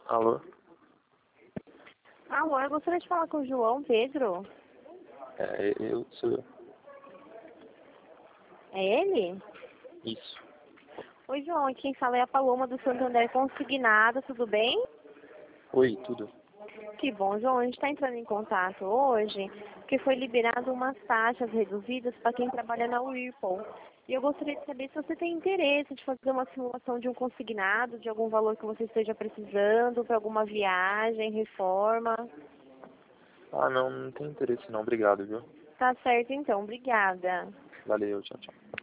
Alô? Alô, eu gostaria de falar com o João Pedro. Sou eu. É ele? Isso. Oi, João, aqui quem fala é a Paloma do Santander Consignado, tudo bem? Oi, tudo? Que bom, João, a gente está entrando em contato hoje porque foi liberado umas taxas reduzidas para quem trabalha na Whirlpool. E eu gostaria de saber se você tem interesse de fazer uma simulação de um consignado, de algum valor que você esteja precisando, para alguma viagem, reforma. Ah, não tem interesse não, obrigado, viu? Tá certo então, obrigada. Valeu, tchau, tchau.